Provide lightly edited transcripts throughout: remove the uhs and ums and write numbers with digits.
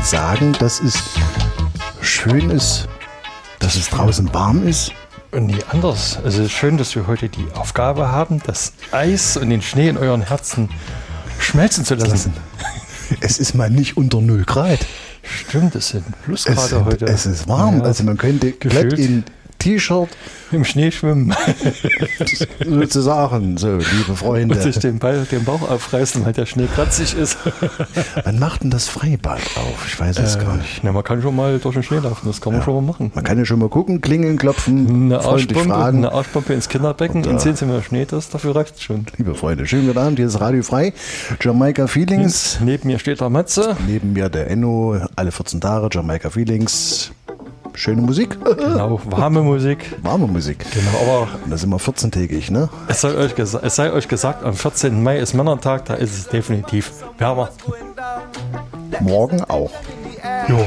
sagen, dass es schön ist, dass es draußen warm ist? Nee, anders. Es ist schön, dass wir heute die Aufgabe haben, das Eis und den Schnee in euren Herzen schmelzen zu lassen. Es ist mal nicht unter 0 Grad. Stimmt, es sind Plusgrade heute. Es ist warm, ja, also man könnte glatt in T-Shirt im Schnee schwimmen. Sozusagen, so, liebe Freunde. Und sich den Bauch aufreißen, weil der Schnee kratzig ist. Wann macht denn das Freibad auf? Ich weiß es gar nicht. Na, man kann schon mal durch den Schnee laufen, das kann man schon mal machen. Man kann ja schon mal gucken, klingeln, klopfen, eine Arschpumpe ins Kinderbecken und 10 cm Schnee, dafür reicht es schon. Liebe Freunde, schönen guten Abend, hier ist Radio Frei, Jamaika Feelings. Neben mir steht der Matze. Neben mir der Enno, alle 14 Tage, Jamaika Feelings. Schöne Musik. Genau, warme Musik. Warme Musik. Genau, aber und das ist immer 14-tägig, ne? Es sei euch gesagt, am 14. Mai ist Männertag, da ist es definitiv wärmer. Morgen auch. Jo.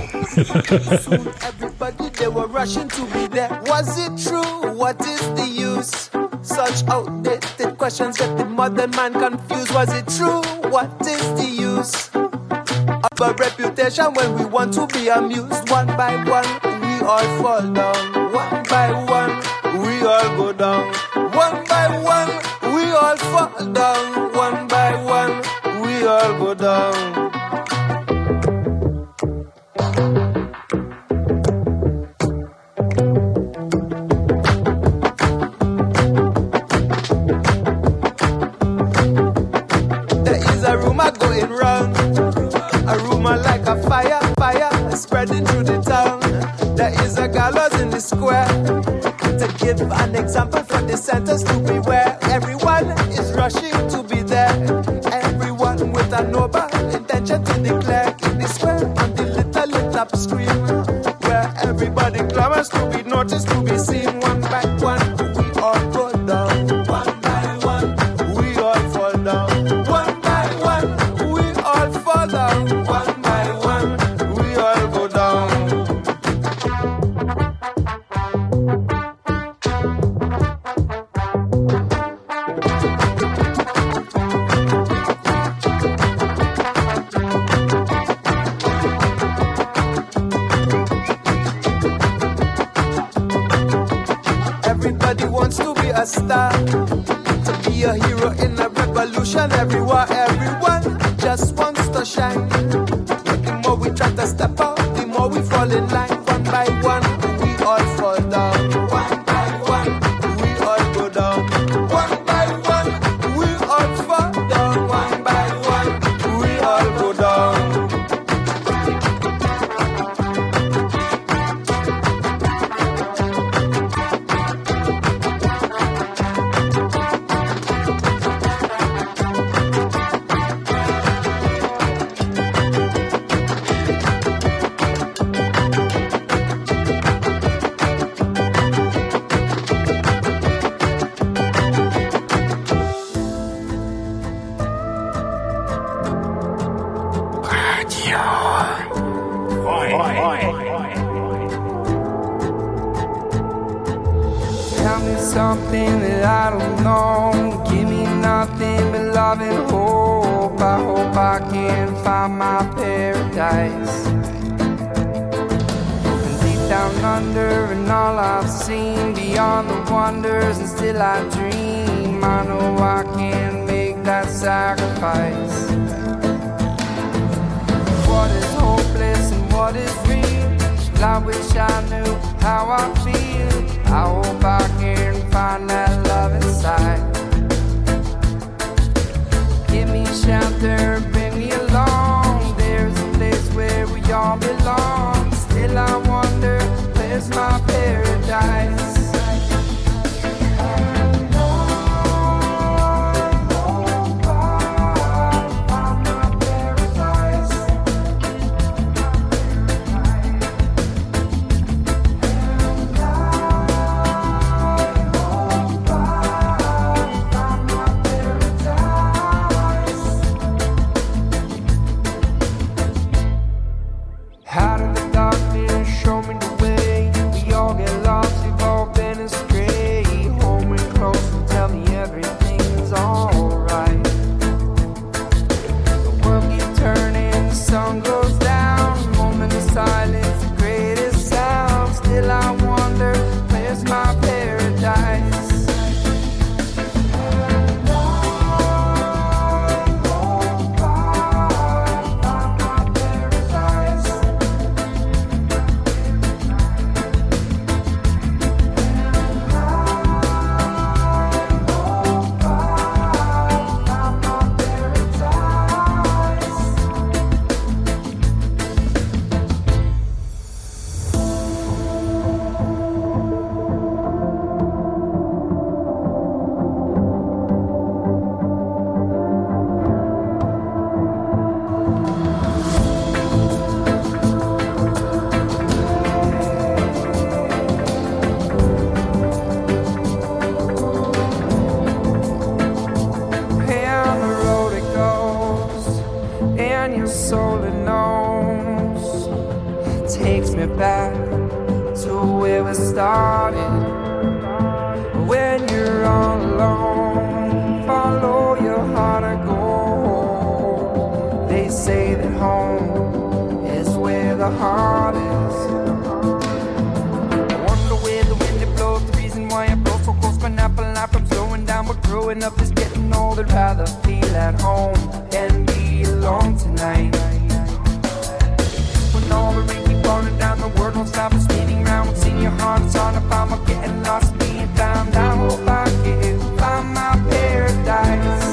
Such outdated questions get the modern man confused. Was it true? What is the use of a reputation when we want to be amused? One by one, we all fall down. One by one, we all go down. One by one, we all fall down. One by one, we all go down. Going round, a rumor like a fire spreading through the town. There is a gallows in the square to give an example for the dissenters to beware. Everyone is rushing to be there, everyone with a noble intention to declare. In the square on the little lit up screen, where everybody clamors to be noticed, to be seen. One by one, we all go down. One by one, we all fall down. One by one, we all fall down. One by one, we all go down. Everybody wants to be a star, to be a hero in a revolution. Everywhere, everyone just wants to shine. But the more we try to step out, the more we fall in line. One by one, we all fall down. One by one, we all go down. One by one, we all fall down. One by one, we all go down. Tell me something that I don't know. Give me nothing but love and hope. I hope I can find my paradise. And deep down under, and all I've seen beyond the wonders, and still I dream. I know I can make that sacrifice. What is hopeless and what is real? I wish I knew how I feel. I hope I can find that love inside. Give me shelter, bring me along. There's a place where we all belong. Still I wonder, where's my paradise? me back to where we started. When you're all alone, follow your heart or go. They say that home is where the heart is. I wonder where the wind it blows, the reason why I blow so close. My nap life from slowing down, but growing up is getting old. I'd rather feel at home than be alone tonight. When all the rain keep falling down, the world won't stop us spinning round. What's in your heart, it's hard to find. I'm getting lost, being found. I hope I can find my paradise.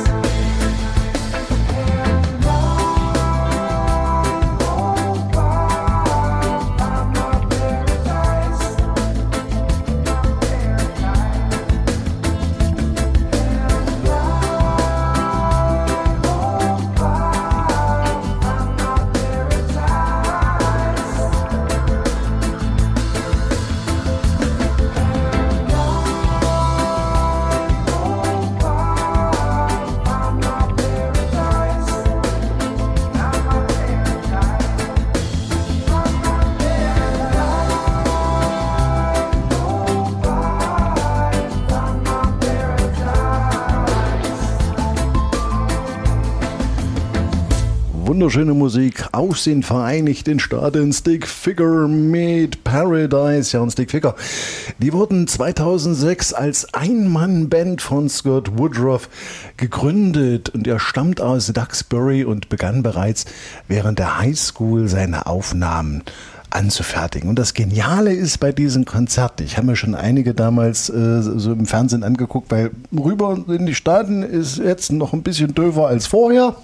Wunderschöne Musik aus den Vereinigten Staaten. Stick Figure mit Paradise. Ja, und Stick Figure, die wurden 2006 als Ein-Mann-Band von Scott Woodruff gegründet. Und er stammt aus Duxbury und begann bereits während der Highschool seine Aufnahmen anzufertigen. Und das Geniale ist bei diesen Konzerten, ich habe mir schon einige damals so im Fernsehen angeguckt, weil rüber in die Staaten ist jetzt noch ein bisschen döver als vorher.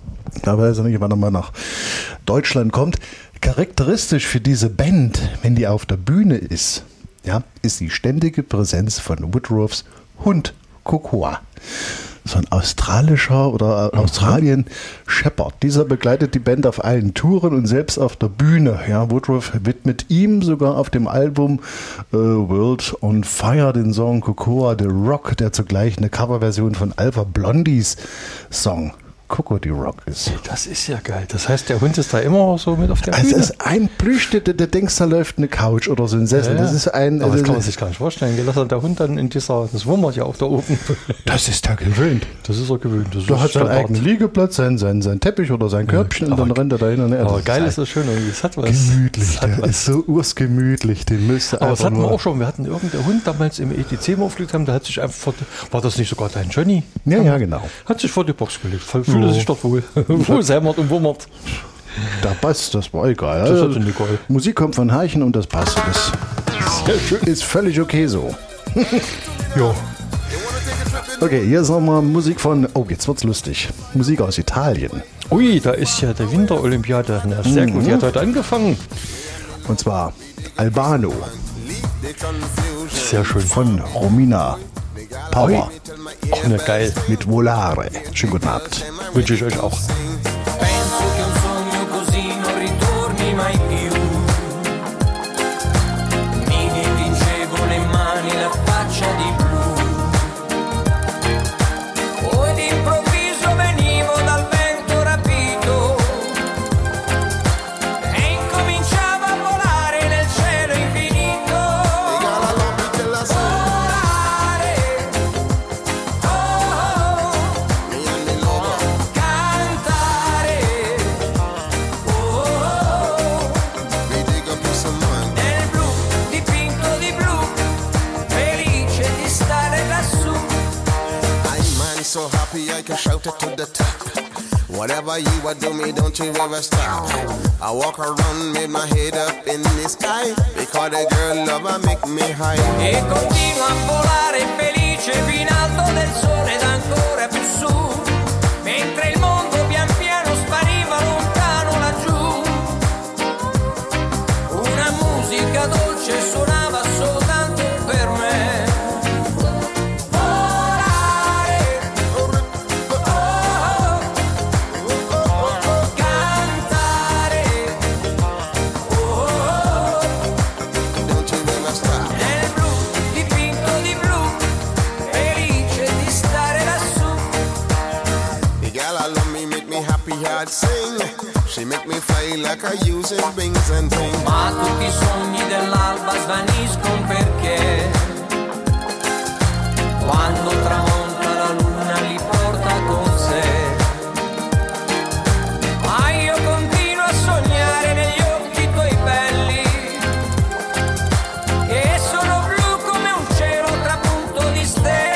Da weiß ich nicht, wann er mal nach Deutschland kommt. Charakteristisch für diese Band, wenn die auf der Bühne ist, ja, ist die ständige Präsenz von Woodruffs Hund Cocoa. So ein australischer oder Australien Shepherd. Dieser begleitet die Band auf allen Touren und selbst auf der Bühne. Ja, Woodruff widmet ihm sogar auf dem Album World on Fire den Song Cocoa the Rock, der zugleich eine Coverversion von Alpha Blondies Song Coco the Rock ist. Das ist ja geil. Das heißt, der Hund ist da immer so mit auf der Bühne? Also es ist ein Plüschtier, der denkst, da läuft eine Couch oder so ein Sessel. Ja, das ist ein. Aber das kann man sich gar nicht vorstellen. Lass der Hund dann in dieser, das wummert ja auch da oben. Das ist er gewöhnt. Das ist er gewöhnt. Du hast seinen eigenen Liegeplatz, sein Teppich oder sein Körbchen und dann rennt er da hin und her. Aber geil ist das schön irgendwie. Es hat was. Gemütlich. Der ist so ursgemütlich. Den müsste aber das hatten wir auch schon. Wir hatten irgendeinen Hund damals im ETC mal aufgelegt haben. Der hat sich einfach war das nicht sogar dein Johnny? Ja, genau. Hat sich vor die Box gelegt. Fühlte sich dort wohl. Wo hämmert und wummert. Da passt, das war egal. Das hat Nicole. Musik kommt von Heichen und das passt. Das ist völlig okay so. Ja. Okay, hier ist nochmal Musik von, oh, jetzt wird's lustig. Musik aus Italien. Ui, da ist ja der Winterolympiade. Na, sehr gut, die hat heute angefangen. Und zwar Albano. Sehr schön. Von Romina Power. Auch eine geil. Mit Volare. Schönen guten Abend. Wünsche ich euch auch. Penso che un sogno così non ritorni mai più. Mi dipingevo le mani, la faccia di blu. Poi d'improvviso venivo dal vento rapito e incominciavo a volare nel cielo infinito. So happy I can shout it to the top. Whatever you would do me, don't you ever stop. I walk around, made my head up in the sky, because the girl lover make me high. E continuo a volare felice fino alto del sole ed ancora più su, mentre il mondo pian piano spariva lontano laggiù. Una musica dolce suonava soltanto per me. she make me happy heart sing. She make me fly like I use it wings and things. Ma tutti i sogni dell'alba svaniscono perché quando tramonta la luna li porta con sé. Ma io continuo a sognare negli occhi tuoi belli, che sono blu come un cielo trapunto di stelle.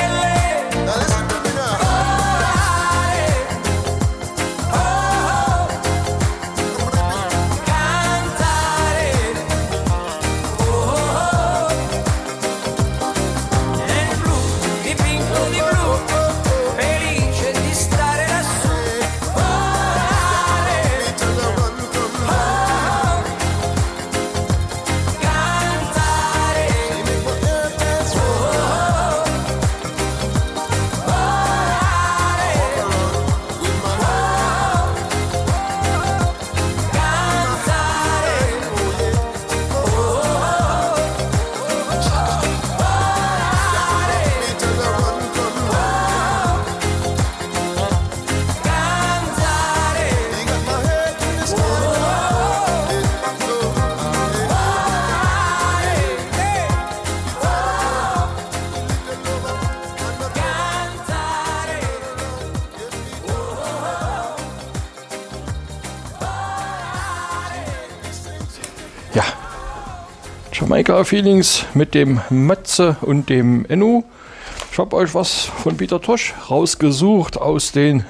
Jamaica Feelings mit dem Matze und dem Enno. Ich habe euch was von Peter Tosh rausgesucht aus den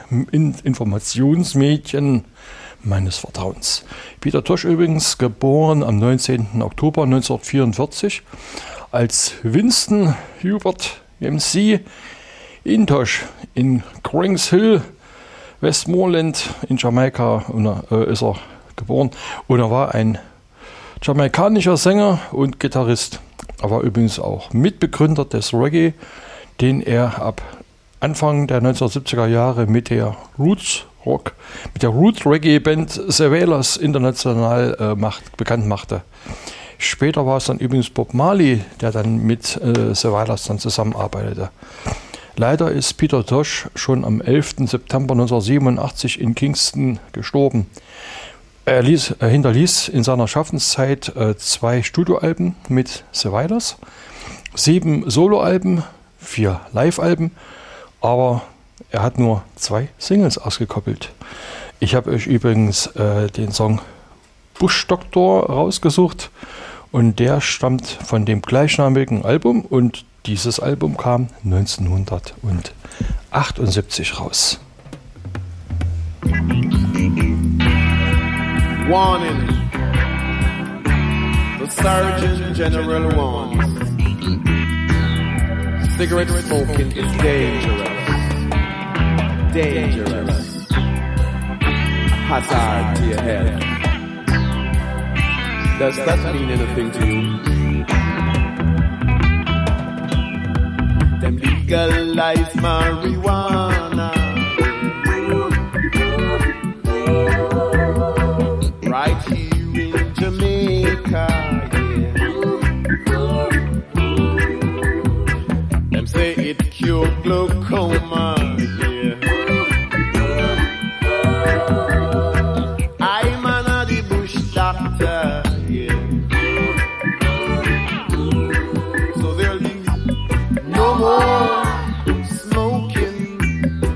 Informationsmedien meines Vertrauens. Peter Tosh übrigens geboren am 19. Oktober 1944 als Winston Hubert MC in Tosh in Grings Hill, Westmoreland in Jamaika ist er geboren und er war ein jamaikanischer Sänger und Gitarrist. Er war übrigens auch Mitbegründer des Reggae, den er ab Anfang der 1970er Jahre mit der Roots Reggae Band Savalas international bekannt machte. Später war es dann übrigens Bob Marley, der dann mit Savalas dann zusammenarbeitete. Leider ist Peter Tosh schon am 11. September 1987 in Kingston gestorben. Er hinterließ in seiner Schaffenszeit 2 Studioalben mit Savalas, 7 Soloalben, 4 Live-Alben, aber er hat nur 2 Singles ausgekoppelt. Ich habe euch übrigens den Song Bush Doctor rausgesucht und der stammt von dem gleichnamigen Album und dieses Album kam 1978 raus. Warning, the Surgeon General warns, cigarette smoking is dangerous, dangerous, hazard to your health. Does that mean anything to you? Them legalize marijuana right here in Jamaica, yeah. Them say it cure glaucoma, yeah. I'm a the bush doctor, yeah. So there'll be no more smoking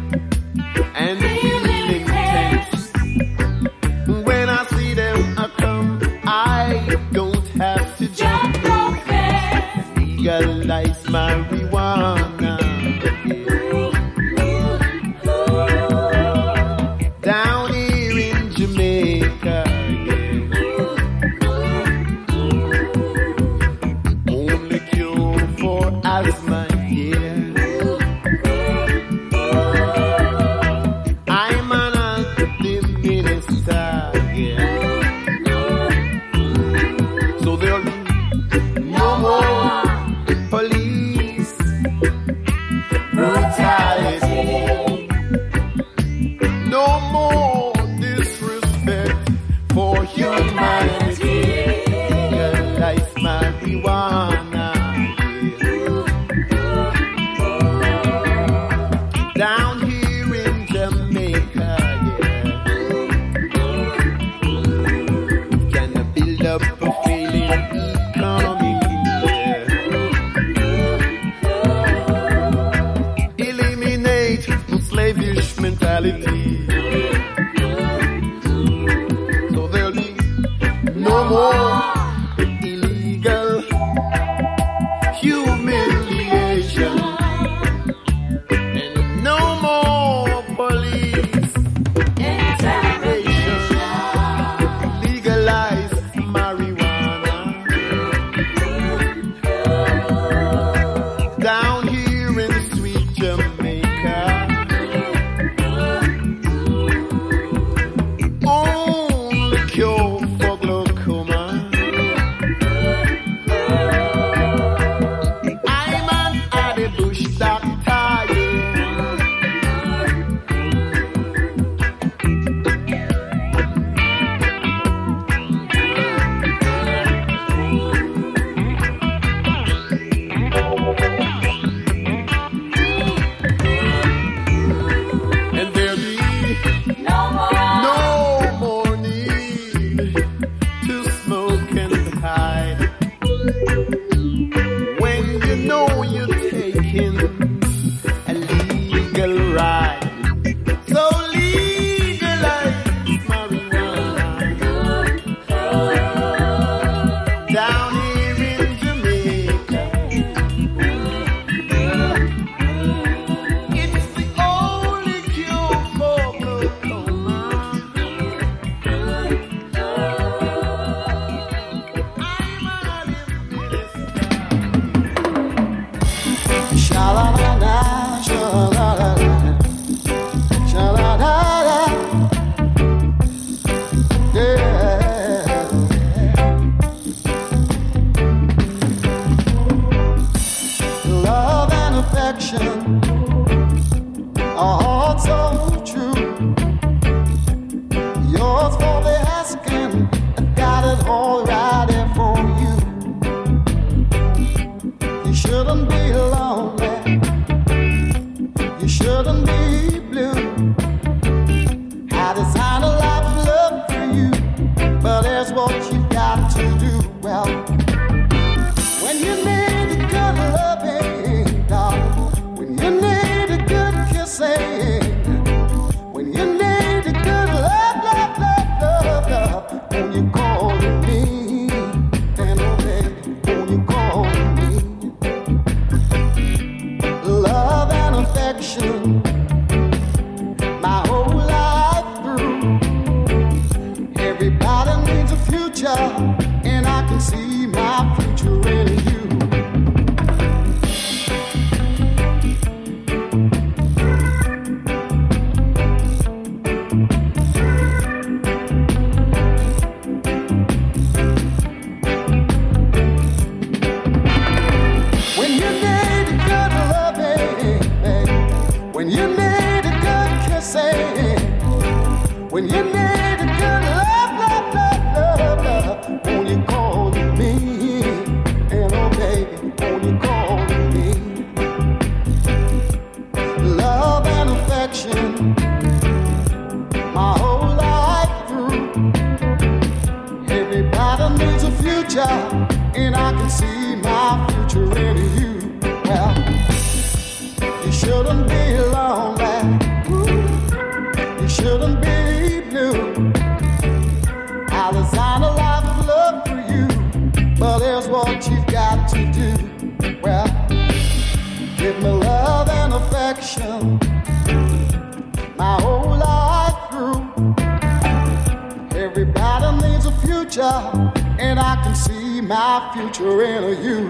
future, and I can see my future in you. When you need a good loving, when you need a good kissing, when you need a good love, won't you call me? And oh baby, won't you call me? Love and affection, my whole life through. Everybody needs a future, and I can see my future in you. Well, you shouldn't be lonely. You shouldn't be blue. I'll design a life of love for you, but here's what you've got to do. Well, give me love and affection, my whole life through. Everybody needs a future, and I can see my future in you.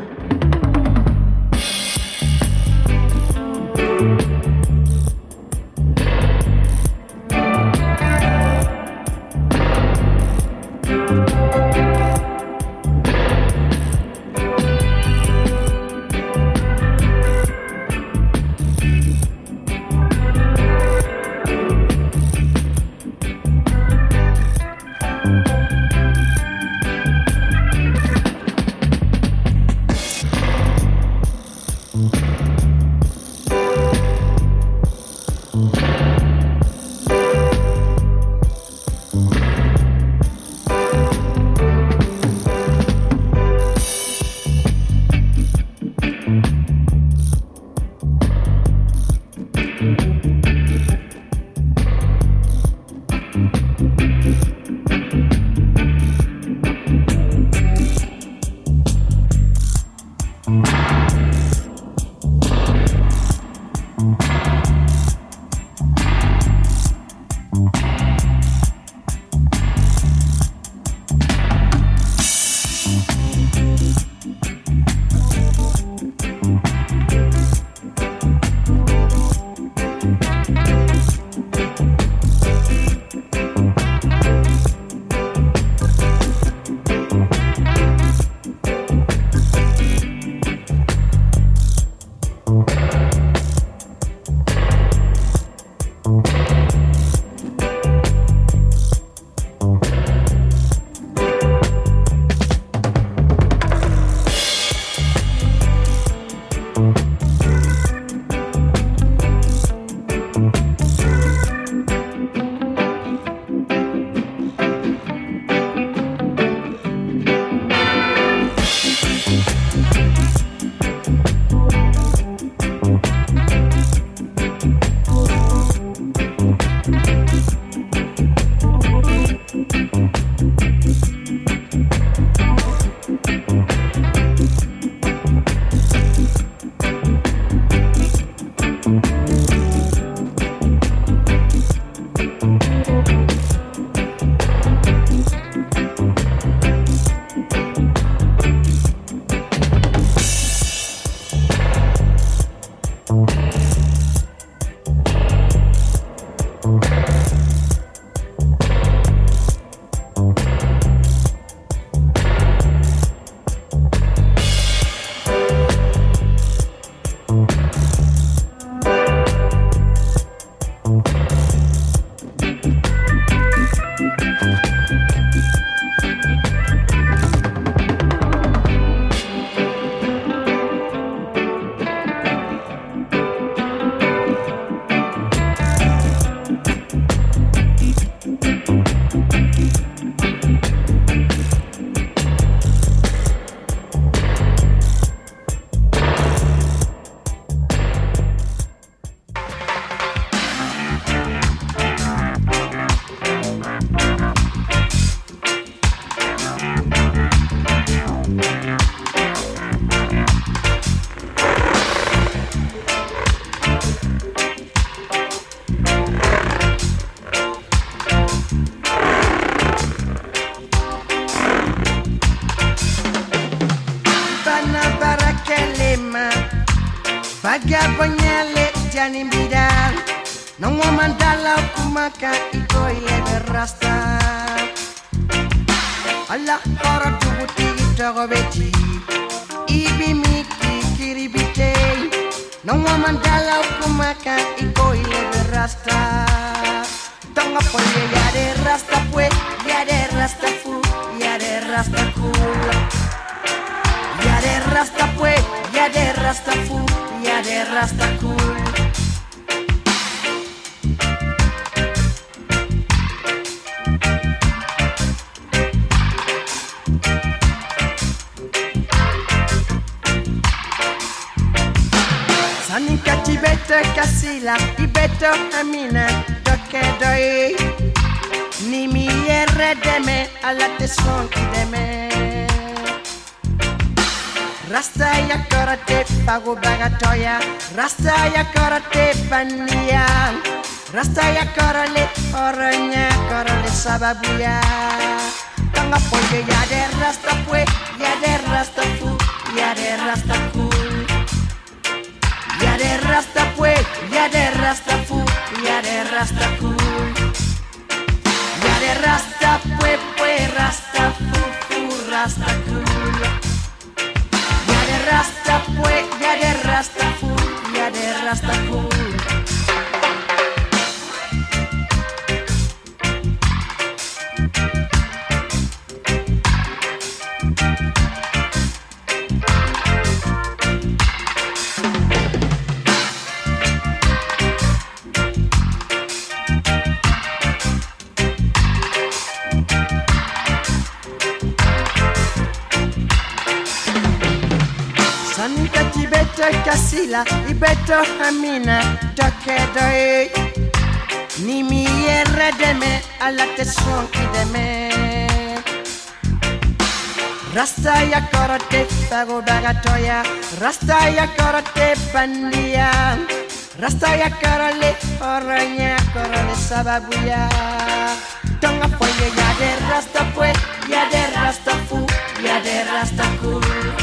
Vagabonyale janimbidal no woman dala kumaka iko ile rasta Allah para tubuti togobeti ibi miki kiribite no woman dala kumaka iko ile rasta tanga poye ya de rasta pues ya de rasta fu ya de rasta cool ya de rasta pues ya de rasta fu ya de rasta cool Sanika tibeta kasila ibeto amina doke doi ni mi deme alla te sonki deme Rasta ya karate pago bagatoya Rasta ya karate pania Rasta ya karale oranya karale sababuya Tanga poye ya de rasta pue ya de rasta fu ya de rasta cool Ya de rasta pue ya de rasta fu ya de rasta cool Ya de rasta pue rasta fu rasta cool Ya de rasta pue ya de rasta fu ya de rasta cool Kasila ibeto amina toke doi ni mi deme alla te sonki deme Rasta ya karate pago bagatoya Rasta ya karate pandia Rasta ya karale oranya karale sababuya Tonga poye ya de rasta pue ya de rasta fu ya de rasta cool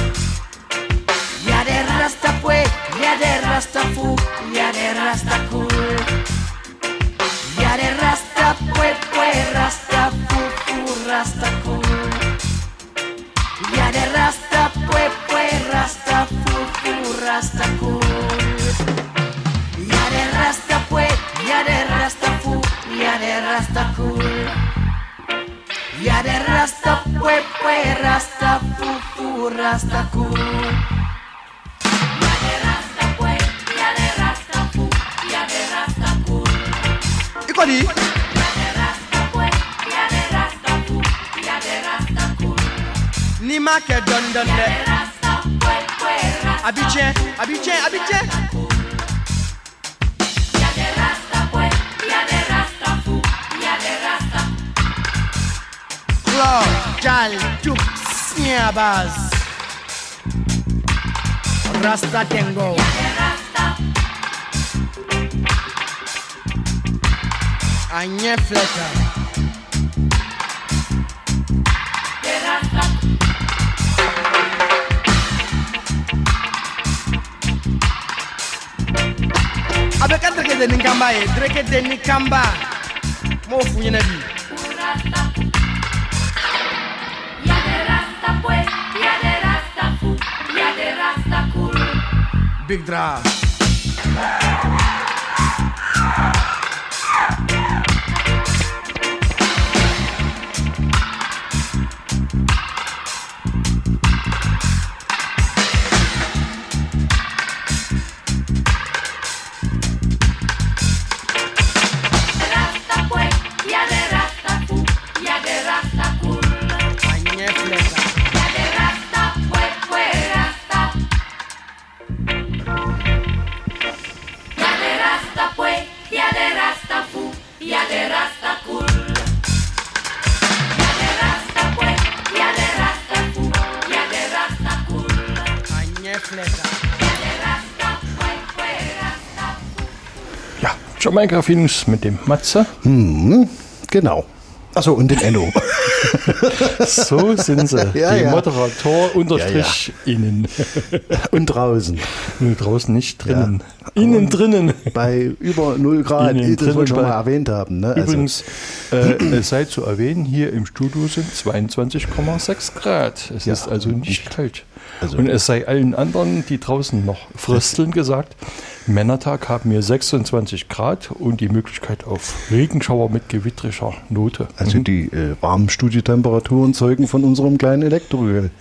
Ya de rasta pue, ya de rasta fu, ya de rasta cool Ya de rasta pue, rasta fu, rasta cool Ya de rasta pue, rasta fu, rasta cool Ya de rasta pue, ya de rasta fu, ya de rasta cool Ya de rasta pue, rasta fu, rasta cool Ikodi Ni make don de Abidjan Claude, Jal, Tuk, Sniabaz Rasta Tengo Anye Fleta Abeka dreke de Nikamba dreke de Nikamba Mo funyena bi Ya de rasta pues ya de rasta fu ya de rasta cool Big Draft Jamaika-Feelings mit dem Matze. Genau. Achso, und den Enno. So sind sie. Ja, die ja. Moderator unterstrich innen. Und draußen. Nee, draußen nicht drinnen. Ja. Innen drinnen. Bei über 0 Grad, Innen das wollte ich drinnen mal erwähnt haben. Ne? Übrigens, es sei zu erwähnen, hier im Studio sind 22,6 Grad. Es ist also nicht kalt. Und es sei allen anderen, die draußen noch frösteln, gesagt, Männertag haben wir 26 Grad und die Möglichkeit auf Regenschauer mit gewittriger Note. Also die warmen Studiotemperaturen zeugen von unserem kleinen Elektroöl.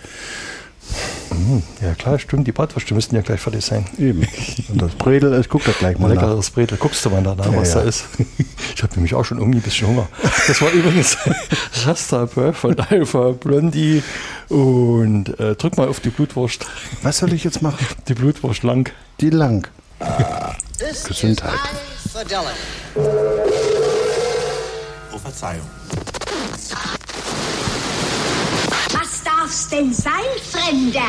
Ja klar, stimmt, die Bratwürste müssten ja gleich fertig sein. Eben. Und das Bredel, ich gucke da gleich mal nach. Leckeres Bredel, guckst du mal danach, was da ist. Ich habe nämlich auch schon irgendwie ein bisschen Hunger. Das war übrigens Rasta Bœuf von Alpha Blondie und drück mal auf die Blutwurst. Was soll ich jetzt machen? Die Blutwurst lang. Die lang. Gesundheit. Oh, Verzeihung. Was darf's denn sein, Fremder?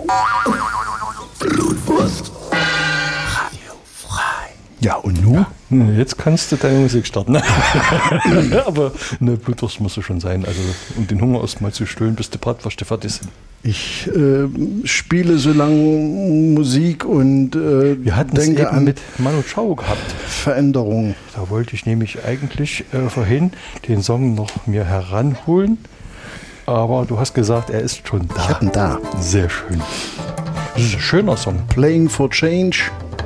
Blutwurst. Radio frei. Ja, und nun? Jetzt kannst du deine Musik starten. Aber eine Blutwurst muss es schon sein. Also, um den Hunger erstmal zu stillen, bis die Bratwürste fertig sind. Ich spiele so lange Musik und wir hatten es eben mit Manu Chao gehabt. Veränderung. Da wollte ich nämlich eigentlich vorhin den Song noch mir heranholen. Aber du hast gesagt, er ist schon da. Ich hab ihn da. Sehr schön. Das ist ein schöner Song. Playing for Change.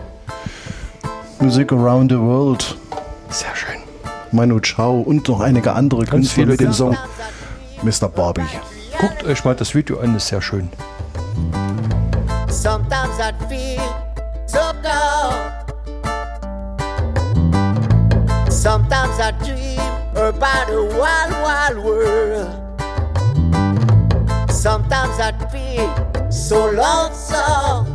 Music Around the World. Sehr schön. Manu Chao und noch einige andere Künstler mit dem Song Mr. Barbie. Guckt euch mal das Video an, ist sehr schön. Sometimes I feel so down. Sometimes I dream about a wild, wild world. Sometimes I feel so lonesome.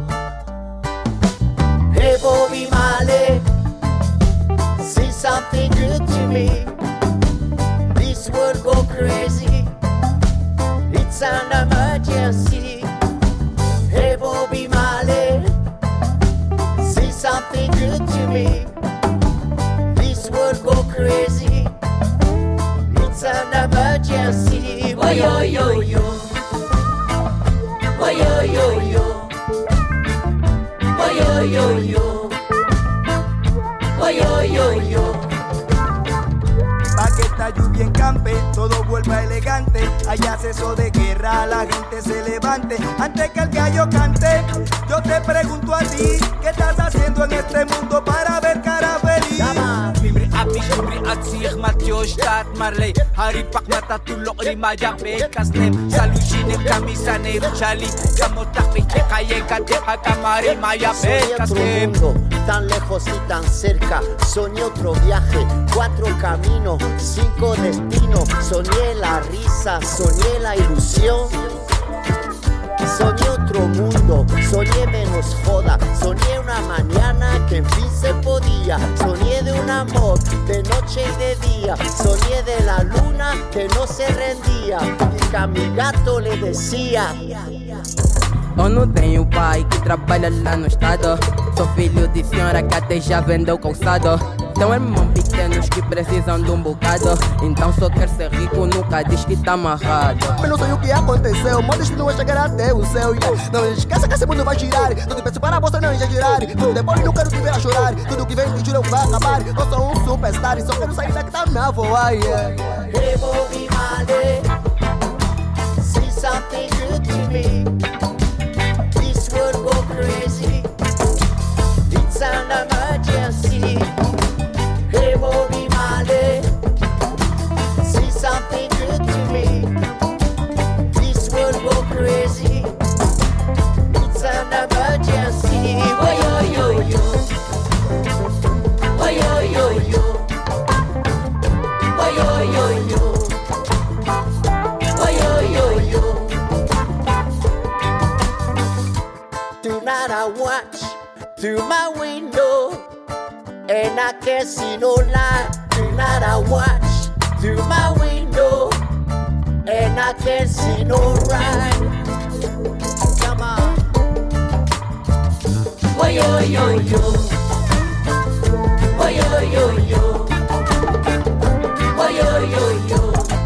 Hey, Bobby Marley, say something good to me. This world go crazy. It's an emergency. Hey, Bobby Marley, say something good to me. This world go crazy. It's an emergency. Oh, yo, yo, yo. Oh, yo, yo, yo. Oh, yo, yo, yo. Oh, yo, yo, yo. Pa' que esta lluvia encampe, todo vuelva elegante. Allá ceso de guerra, la gente se levante. Antes que el gallo cante, yo te pregunto a ti, ¿qué estás haciendo en este mundo para ver cara feliz? Mimri atsir matyo stat marley hari pak mata tulok lima jape kasnem salushine kamisane chali kamotapi kaye kate hakamari maya pe kasnem. Tan lejos y tan cerca, soñé otro viaje, 4 caminos, 5 destinos, soñé la risa, soñé la ilusión. Soñé otro mundo, soñé menos joda, soñé una mañana que en fin se podía, soñé de un amor de noche y de día, soñé de la luna que no se rendía y que a mi gato le decía: Eu não tenho pai que trabalha lá no estado. Sou filho de senhora que até já vendeu calçado. Tenho irmãos pequenos que precisam de bocado. Então só quer ser rico, nunca diz que tá amarrado. Eu não sei o que aconteceu, meu destino é chegar até o céu. Não esqueça que esse mundo vai girar. Tudo penso para você não exagerar. Tudo depois não quero te ver a chorar. Tudo que vem de juro vai acabar. Eu sou um superstar e só quero sair daqui da minha voar. Hey, Bobby Marley, see something good to me. This world go crazy. It's an emergency. Hey, Bobby Marley, see something good to me. This world go crazy. It's an emergency. Oh, yo, yo, yo. Oh, yo, yo, yo. Oh, yo, yo, yo. Oh, yo, yo, yo. Tonight I watch through my window and I can't see no light. Tonight I watch through my window and I can't see no right. Come on. Oh, yo, yo, yo. Oh, yo, yo, yo. Oh, yo, yo, yo.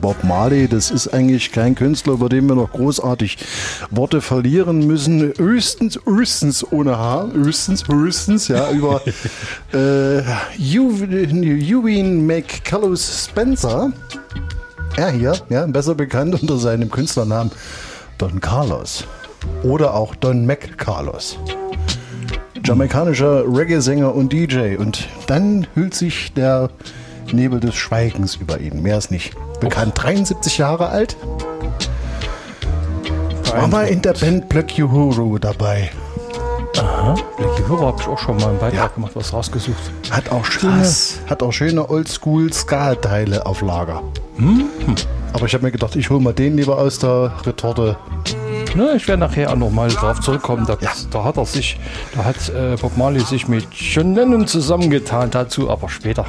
Bob Marley, das ist eigentlich kein Künstler, über den wir noch großartig Worte verlieren müssen. Höchstens ohne H, höchstens, ja, über Ewan McCallus Spencer. Er hier, ja, besser bekannt unter seinem Künstlernamen Don Carlos oder auch Don McCarlos. Jamaikanischer Reggae-Sänger und DJ. Und dann hüllt sich der Nebel des Schweigens über ihn. Mehr ist nicht bekannt. 73 Jahre alt. War mal in der Band Black Uhuru dabei. Aha, Black Uhuru habe ich auch schon mal einen Beitrag gemacht, was rausgesucht. Hat auch schöne Oldschool-Ska-Teile auf Lager. Aber ich habe mir gedacht, ich hole mal den lieber aus der Retorte. Na, ich werde nachher auch noch mal drauf zurückkommen. Da hat Bob Marley sich mit John Lennon zusammengetan, dazu aber später.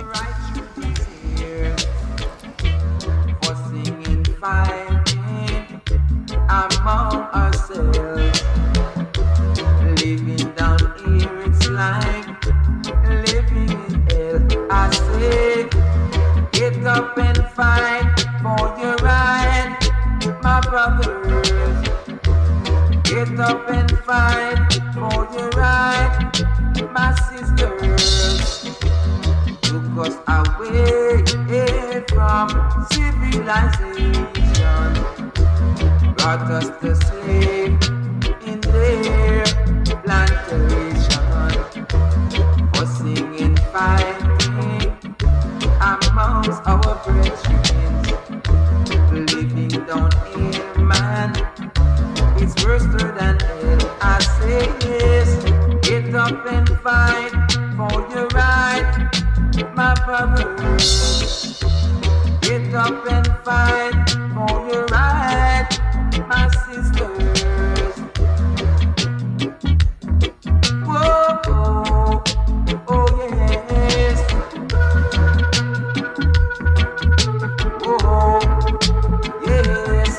Get up and fight for your right, my sisters. Took us away from civilization, brought us to slave in their plantation. Fussing and fighting amongst our brethren, living down here, man. It's worse than hell. I say yes. Get up and fight for your right, my brothers. Get up and fight for your right, my sisters. Whoa, oh, oh yes. Whoa, yes.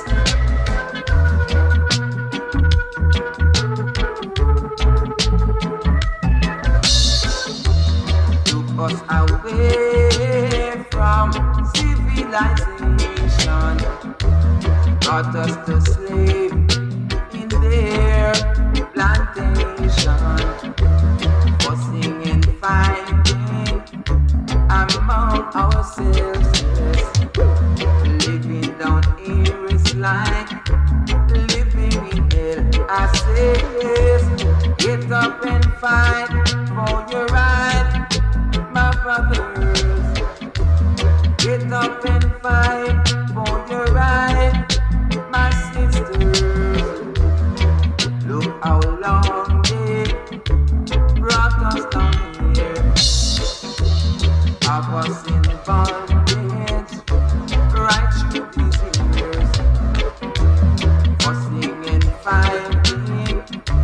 Us away from civilization, brought us to slave in their plantation, fussing and fighting among ourselves. Living down here is like living in hell. I say yes, get up and fight for your right, my brothers. Get up and fight for your right, my sisters. Look how long they brought us down here. Have us in bondage right through these years. Fussing and fighting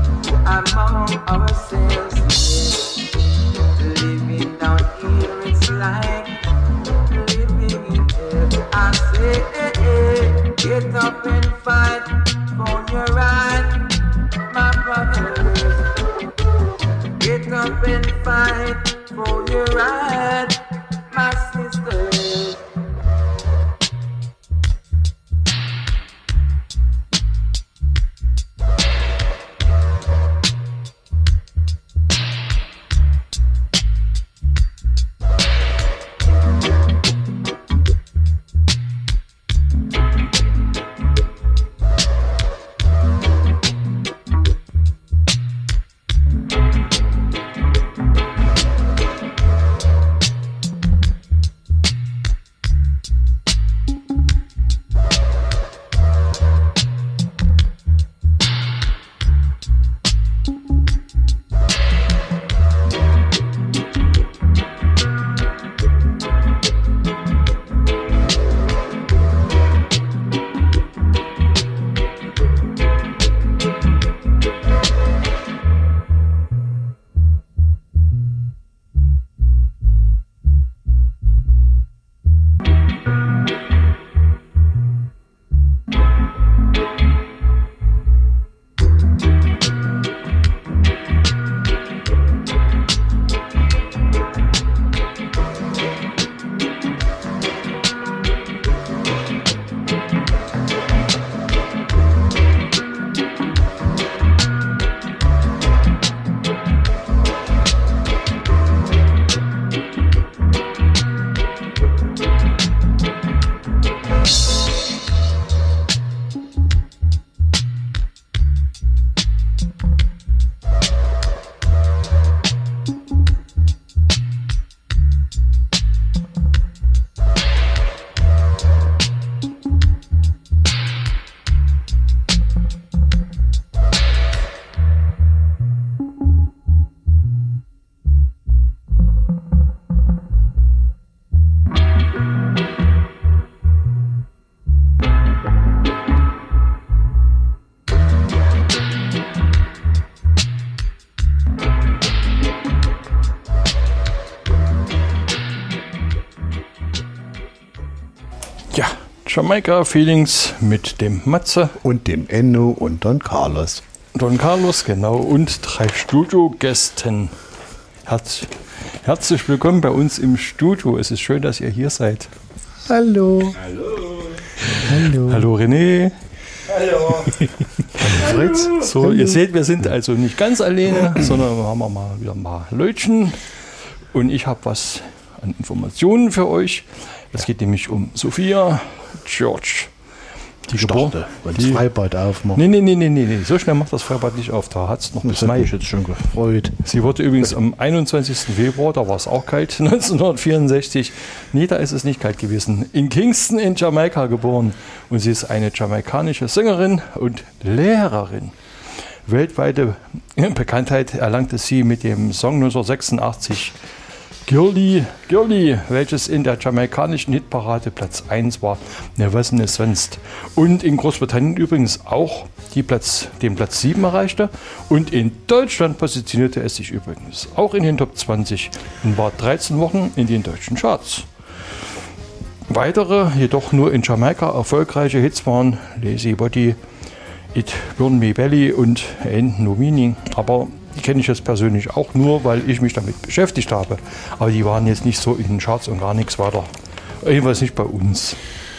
Jamaika Feelings mit dem Matze. Und dem Enno und Don Carlos. Don Carlos, genau, und 3 Studiogästen. Herzlich willkommen bei uns im Studio. Es ist schön, dass ihr hier seid. Hallo. Hallo. Hallo René. Hallo. Fritz. So, ihr seht, wir sind also nicht ganz alleine, sondern wir haben mal wieder ein paar Leutchen. Und ich habe was an Informationen für euch. Es geht nämlich um Sophia George. Die Starte, weil das Freibad aufmacht. Nee, so schnell macht das Freibad nicht auf. Da hat es noch bis Mai. Ich jetzt schon gefreut. Sie wurde übrigens am 21. Februar, da war es auch kalt, 1964. Nee, da ist es nicht kalt gewesen. In Kingston in Jamaika geboren. Und sie ist eine jamaikanische Sängerin und Lehrerin. Weltweite Bekanntheit erlangte sie mit dem Song 1986 Girlie, welches in der jamaikanischen Hitparade Platz 1 war. Ne, was denn es sonst? Und in Großbritannien übrigens auch den Platz 7 erreichte. Und in Deutschland positionierte es sich übrigens auch in den Top 20 und war 13 Wochen in den deutschen Charts. Weitere, jedoch nur in Jamaika erfolgreiche Hits waren Lazy Body, It Burn Me Belly und Ain't No Meaning. Aber die kenne ich jetzt persönlich auch nur, weil ich mich damit beschäftigt habe. Aber die waren jetzt nicht so in den Charts und gar nichts weiter. Jedenfalls nicht bei uns.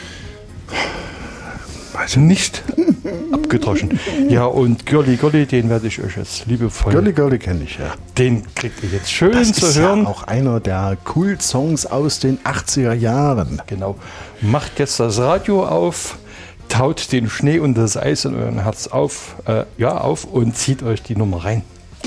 Also nicht abgedroschen. Ja, und Girlie, den werde ich euch jetzt liebevoll... Girlie kenne ich, ja. Den kriegt ihr jetzt schön das zu ist hören. Ja auch einer der Kult-Songs aus den 80er Jahren. Genau. Macht jetzt das Radio auf, taut den Schnee und das Eis in euren Herz auf und zieht euch die Nummer rein.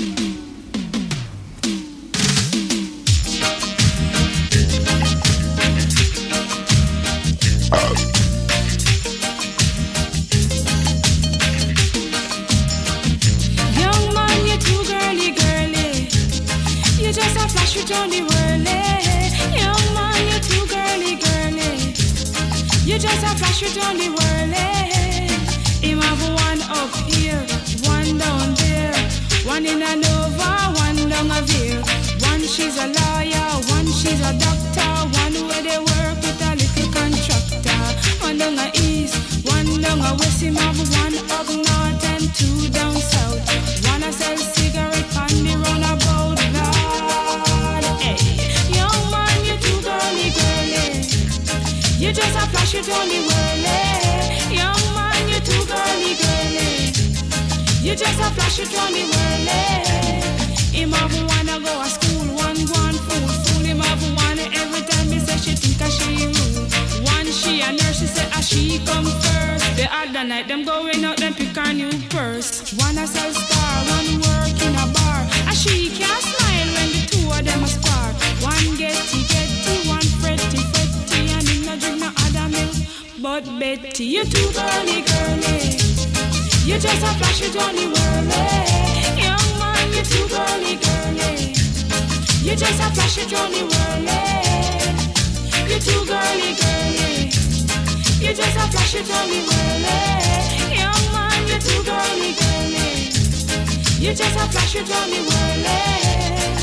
You just a flash it on the world. Him have wanna go to school, one go on fool him have wanna every time he say she think a she rude. One she a nurse, she say she come first. The other night them going out, them pick a new purse. One a sell star, one work in a bar. A she can't smile when the two of them a spar. One getty, one fretty, and him no drink no other milk. But Betty, you too girly. You just a flash it on the world, young man, you too girly. You just a flash it on the world, you too girly. You just a flash it on the world, young man, you too girly. You just a flash it on the world.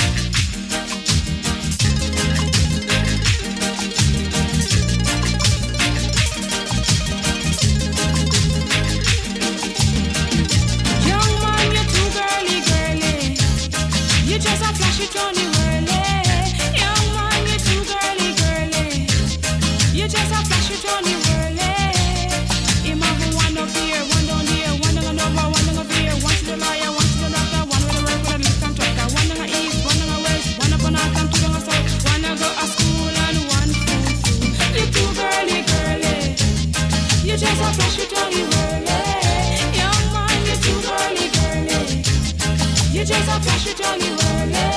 You just a flash it on the world, young man, you too girly. You just a flash it on the world. Him have one up here, one down here, one down over, one up here, one to the lawyer, one to the doctor, one with the work with a lift contractor, one down the east, one down the west, one up on north and two down the south, one go to school and one fool. You too girly. You just a flash it on the world, young man, you too girly. You just a flash it on the world.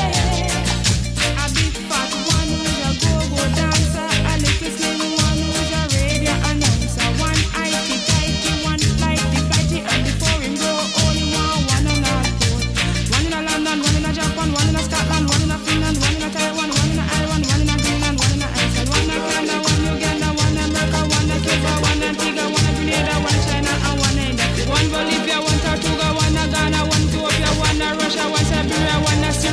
A big fat one who's a go-go dancer, a little slim one who's a radio announcer, one IT-tighty, one flighty, and before him grow old, he want one on a boat. One in a London, one in a Japan, one in a Scotland, one in a Finland, one in a Taiwan, one in a Ireland, one in a Greenland, one in a Iceland, one in Canada, one in Uganda, one in America, one in Cuba, one in Antigua, one in Grenada, one in China, and one in India. One Bolivia, one Tortuga, one in Ghana, one Ethiopia, one in Russia, one Siberia, one in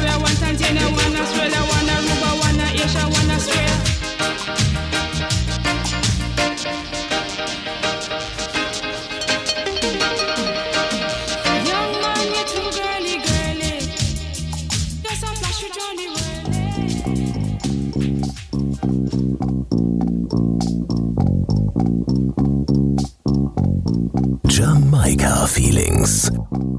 Feelings.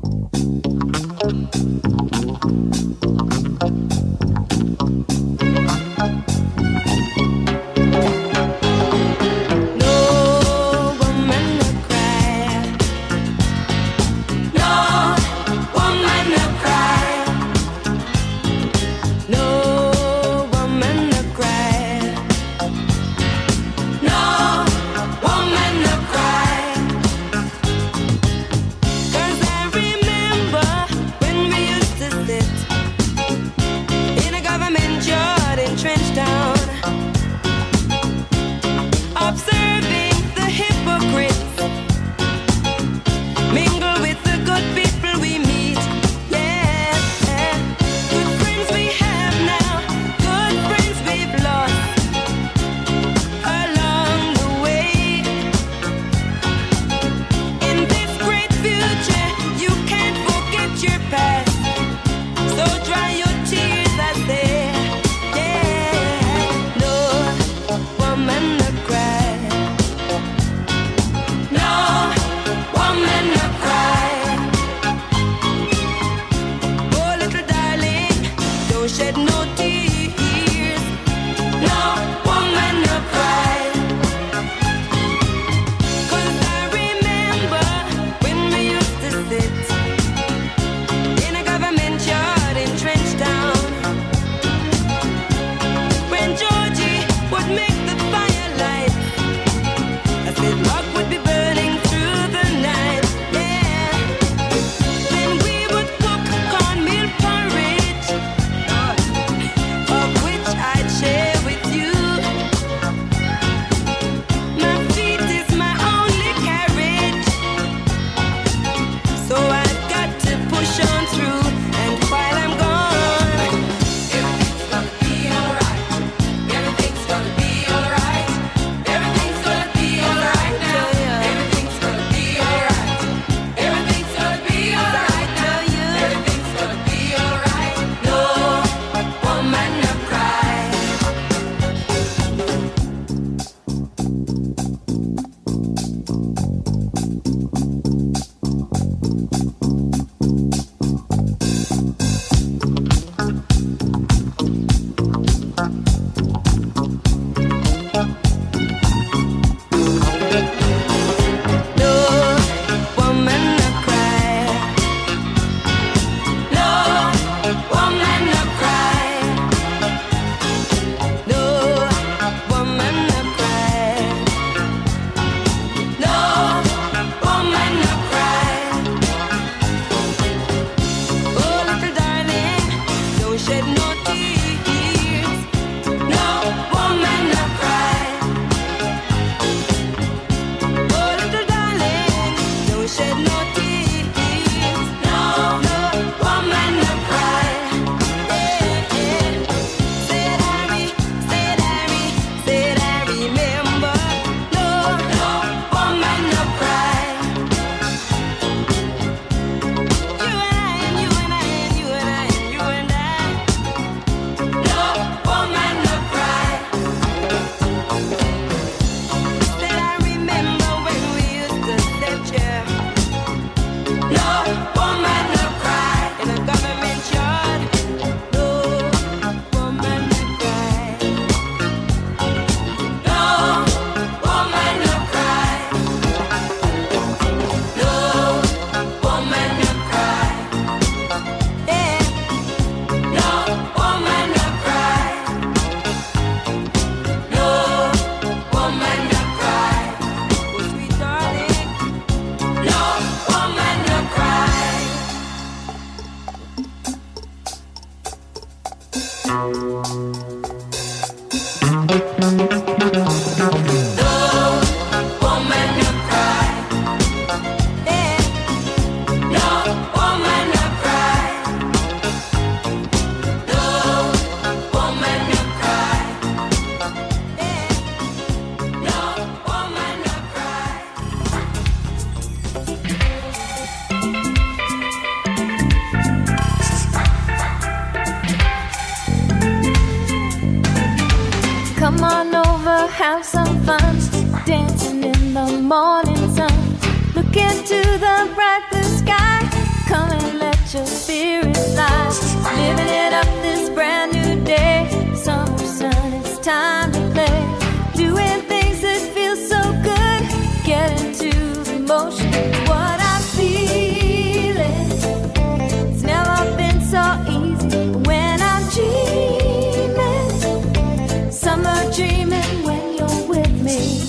Come on over, have some fun, dancing in the morning sun. Look into into the bright blue sky. Come and let your spirit fly. Living it up this brand new day. Summer sun, it's time to play. Doing things that feel so good. Get into the motion. What I'm feeling, it's never been so easy. When I'm dreaming, summer dreaming when you're with me.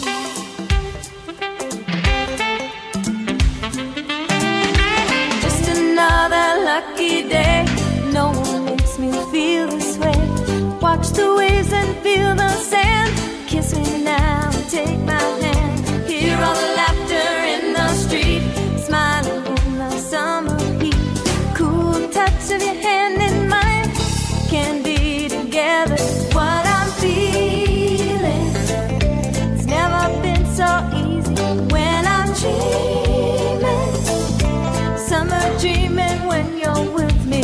Just another lucky day. No one makes me feel this way. Watch the waves and feel the sand. Kiss me now and take my hand. Hear all the laughter in the street. Smiling in the summer heat. Cool touch of your hand in mine. Can be together. What I'm feeling, it's never been so easy. When I'm dreaming, summer dreaming when you're with me.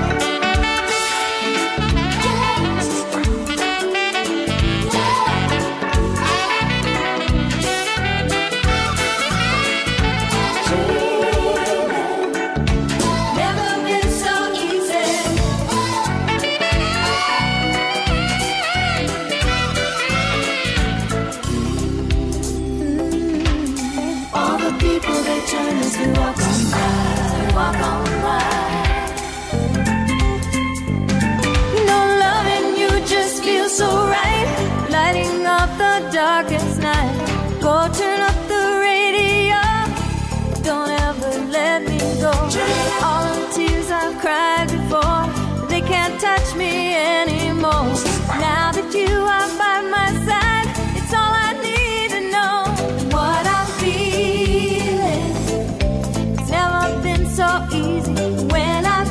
We walk on by, walk on by. You know, loving you just feels so right. Lighting up the darkest night. Go turn up the radio. Don't ever let me go. All the tears I've cried before, they can't touch me anymore. Now that you are by my side, it's all I need to know. What I'm feeling, never been so easy. When I'm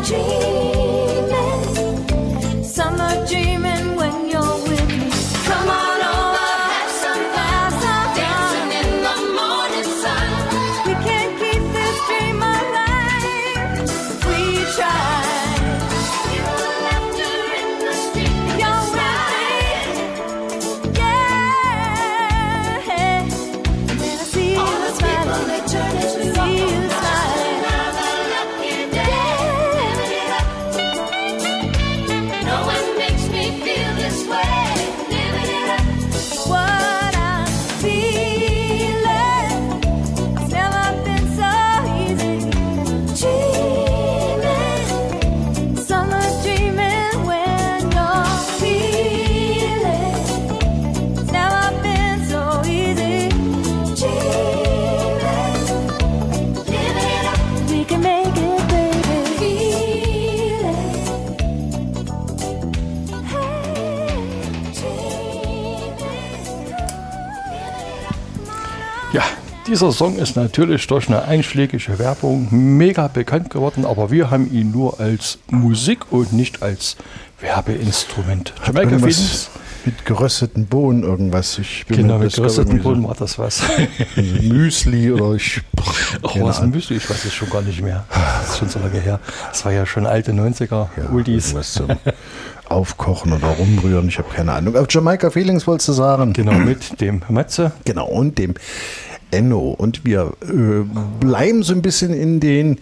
dreaming, summer dreaming when you're with me. Come on over, have some fun, dancing in the morning sun. We can't keep this dream alive if we try. Feel the laughter in the street. If you're with me, yeah. When I see you smiling, they turn as we see you smiling. Dieser Song ist natürlich durch eine einschlägige Werbung mega bekannt geworden, aber wir haben ihn nur als Musik und nicht als Werbeinstrument. Jamaica Feelings mit gerösteten Bohnen irgendwas. Genau, mit gerösteten Bohnen war das was. Müsli oder ich. Ach, was ein Müsli? Ich weiß es schon gar nicht mehr. Das ist schon so lange her. Das war ja schon alte 90er Oldies. Was zum Aufkochen oder rumrühren, ich habe keine Ahnung. Auf Jamaica Feelings wolltest du sagen? Genau, mit dem Matze. Genau, und dem Enno. Und wir bleiben so ein bisschen in den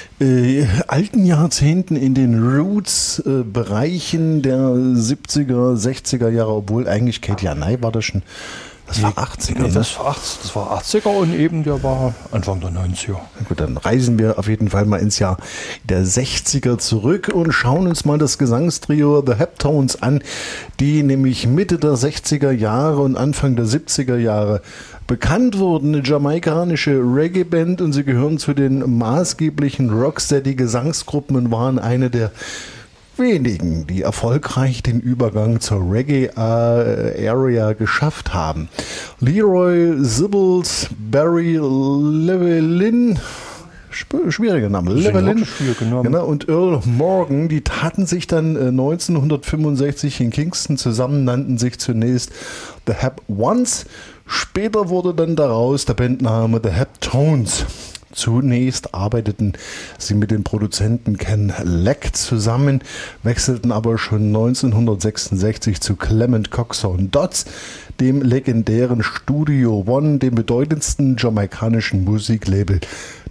alten Jahrzehnten, in den Roots-Bereichen der 70er, 60er Jahre, obwohl eigentlich Katie Anai war das schon, das war 80er. Nee, das war 80er und eben der war Anfang der 90er. Na gut, dann reisen wir auf jeden Fall mal ins Jahr der 60er zurück und schauen uns mal das Gesangstrio The Heptones an, die nämlich Mitte der 60er Jahre und Anfang der 70er Jahre bekannt wurden, eine jamaikanische Reggae-Band, und sie gehören zu den maßgeblichen Rocksteady-Gesangsgruppen und waren eine der wenigen, die erfolgreich den Übergang zur Reggae-Area geschafft haben. Leroy Sibbles, Barry Llewellyn, schwieriger Name, Llewellyn, genau, und Earl Morgan, die taten sich dann 1965 in Kingston zusammen, nannten sich zunächst The Hep Ones. Später wurde dann daraus der Bandname The Heptones. Zunächst arbeiteten sie mit dem Produzenten Ken Leck zusammen, wechselten aber schon 1966 zu Clement Coxsone Dodds, dem legendären Studio One, dem bedeutendsten jamaikanischen Musiklabel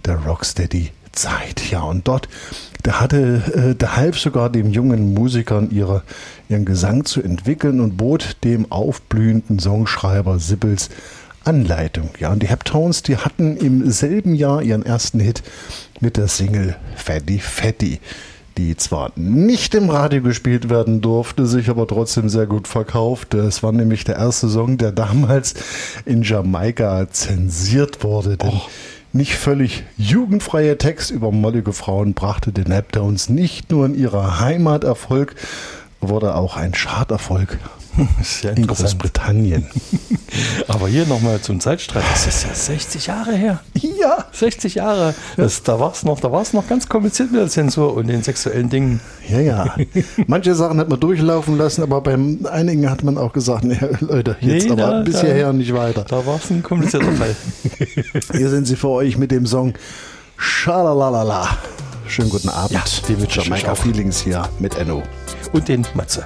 der Rocksteady-Zeit. Ja, und dort, der half sogar dem jungen Musikern ihren Gesang zu entwickeln und bot dem aufblühenden Songschreiber Sippels Anleitung. Ja, und die Heptones, die hatten im selben Jahr ihren ersten Hit mit der Single Fatty Fatty, die zwar nicht im Radio gespielt werden durfte, sich aber trotzdem sehr gut verkaufte. Es war nämlich der erste Song, der damals in Jamaika zensiert wurde. Denn nicht völlig jugendfreier Text über mollige Frauen brachte den Heptones nicht nur in ihrer Heimat Erfolg, wurde auch ein Charterfolg in Großbritannien. Aber hier nochmal zum Zeitstreit. Das ist ja 60 Jahre her. Ja. 60 Jahre. Da war es noch ganz kompliziert mit der Zensur und den sexuellen Dingen. Ja. Manche Sachen hat man durchlaufen lassen, aber bei einigen hat man auch gesagt, nee, Leute, jetzt aber bis hierher und nicht weiter. Da war es ein komplizierter Fall. Hier sind sie für euch mit dem Song Schalalalala. Schönen guten Abend. Ja, die mit Jamaika Feelings hier mit Enno. Und den Matze.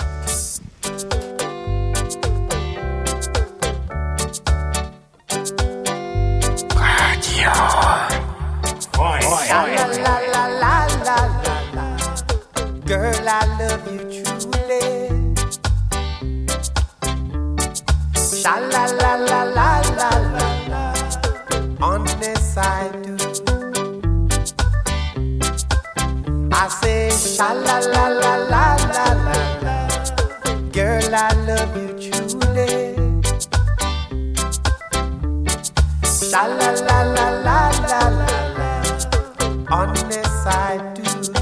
Girl, I love you truly. Sha la la la la la la. Honest I do. I say sha la la la la la la. Girl, I love you truly. Sha la la la la la la. Honest I do.